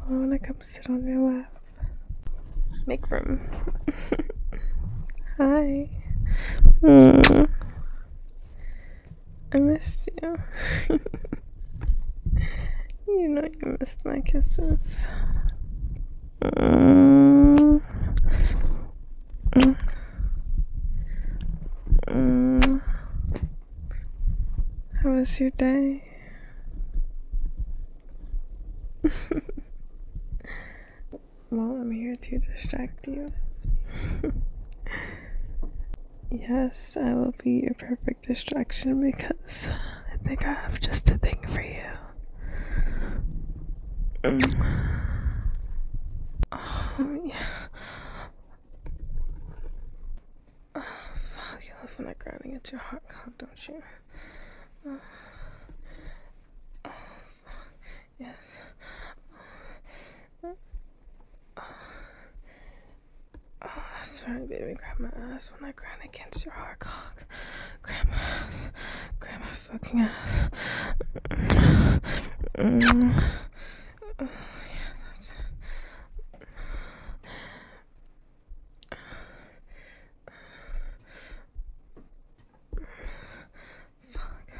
I wanna come sit on your lap. Make room. Hi. I missed you. You know you missed my kisses. How was your day? Well, I'm here to distract you. Yes, I will be your perfect distraction because I think I have just a thing for you. Oh, yeah. Oh, fuck. You love when I grind against your heart cock, don't you? Oh, fuck. Yes. Oh, that's right, baby. Grab my ass when I grind against your hard cock. Grab my ass. Grab my fucking ass. Oh, yeah, that's it. Fuck.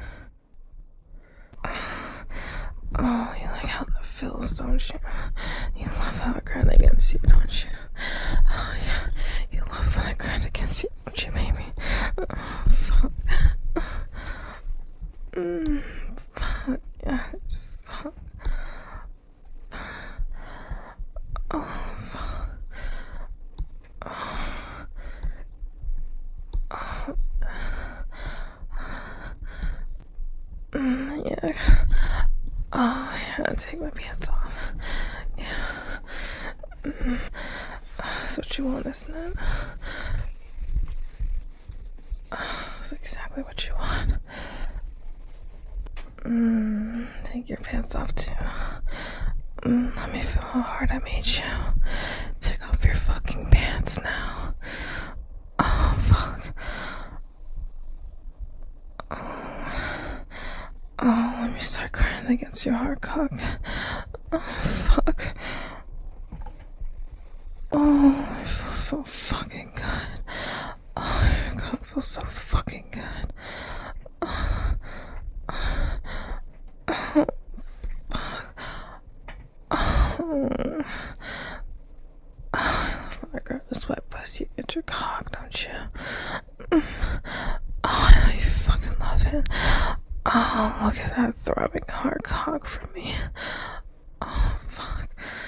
Oh, you like how that feels, don't you? You love how I grind against you, don't you? Oh, yeah. You love when I grind against you, don't you, baby? Oh, fuck. Fuck. Yeah. Fuck. Oh, fuck. Yeah. Oh, yeah. Take my pants off. Yeah. That's what you want, isn't it? That's exactly what you want. Take your pants off too. Let me feel how hard I made you. Take off your fucking pants now. Oh, fuck. Oh, let me start crying against your hard cock. Oh, fuck. Oh, I feel so fucking good. Oh, your cock feels so fucking good. Oh, fuck. Oh, I love when I grab this wet pussy at your cock, don't you? Oh, I know you fucking love it. Oh, look at that throbbing hard cock for me. Oh, fuck.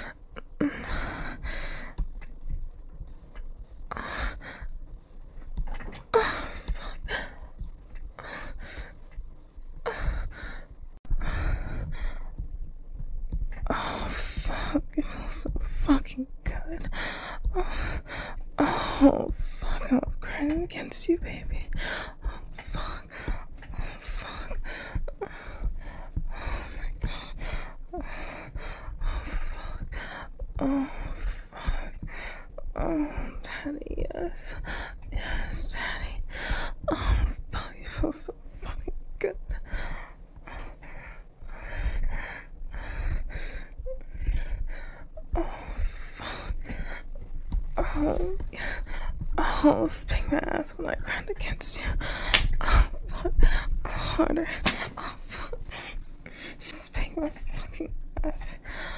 Oh, fuck. It feels so fucking good. Oh, fuck. I'm crying against you, baby. Oh, fuck. Oh, fuck. Oh, my God. Oh, fuck. Oh, fuck. Oh, daddy, yes. Yes, daddy. Oh, fuck. You feel so fucking good. Oh, fuck. Oh, oh, spank my ass when I grind against you. Oh, fuck. Harder. Oh, fuck. Spank my fucking ass.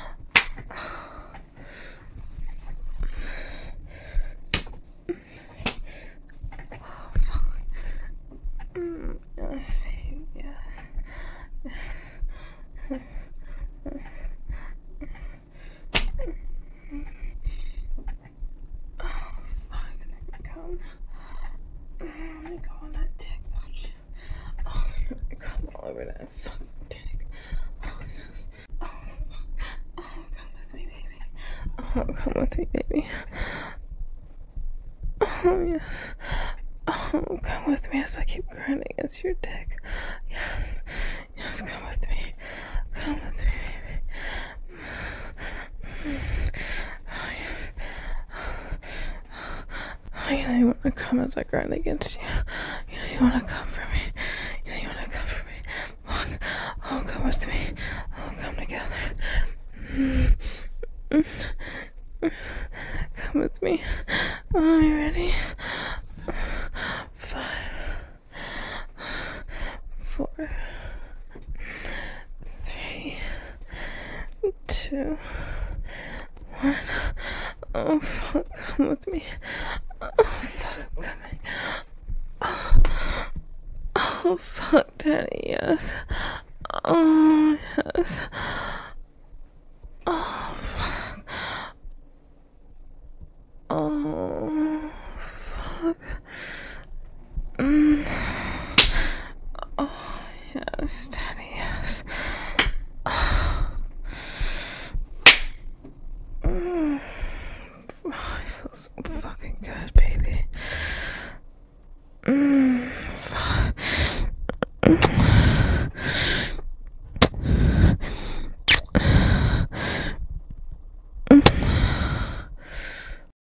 Yes, baby, yes. Yes. Oh, fuck, let me come. Let me go on that dick, don't you? Oh, let me come all over that fucking dick. Oh, yes. Oh, fuck. Oh, come with me, baby. Oh, come with me, baby. Oh, yes. Oh, come with me as I keep grinding against your dick. Yes. Yes, come with me. Come with me, baby. Oh, yes. Oh, you know you want to come as I grind against you. You know you want to come for me. You know you want to come for me. Oh, come with me. Oh, come together. with me. Are you ready? 5, 4, 3, 2, 1. Oh fuck, come with me. Oh fuck, I'm coming. Oh fuck, Daddy, yes. Oh yes. Oh fuck. Oh fuck. Oh yes, Daddy, yes. Oh, I feel so fucking good, baby.